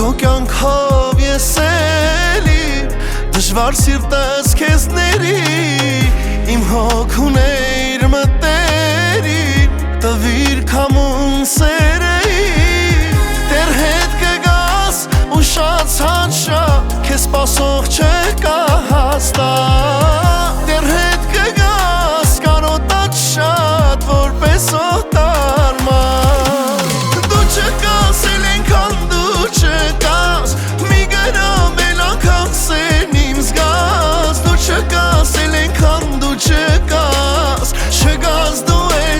Քո կյանքով ես էլի դժվար սիրտս քեզ ների Իմ հոգուն էիր մտերին Տվիր քամուն սերեի Տեր հետ կգաս ու շատ շատ Քեզ սպասող չկա հաստատ Տեր հետ կգաս կարոտած շատ Որպես օտարման Դու չկաս էլ ենքան դու չկաս Մի գրամ էլ անգամ սեն իմ զգաս Դու չկաս էլ ենքան դու չկաս Չգաս դու էլ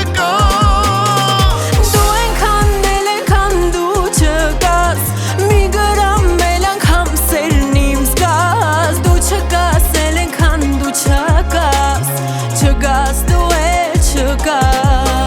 չկաս Դու ենքան դու չկաս Մի գրամ էլ անգամ սերն իմ զգաս Դու չկաս էլ ենքան դու չկաս Չգաս դու էլ չկաս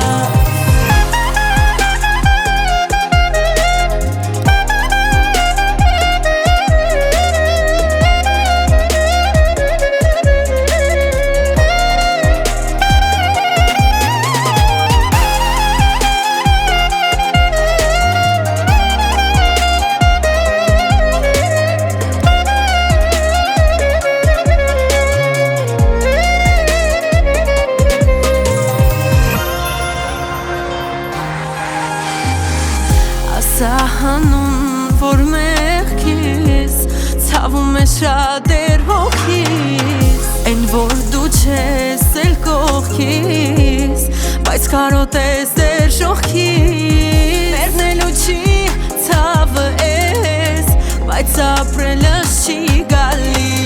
Սահանում, որ մեղքիս Ցավում է շատ էր հոգիս Են որ դու չես էլ կողքիս Բայց կարոտես դեր շողքիս Մերնելու չի ցավը ես Բայց ապրելս չի գալի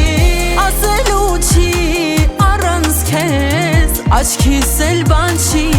Ասելու չի առանց քեզ Աչքիս էլ բան չի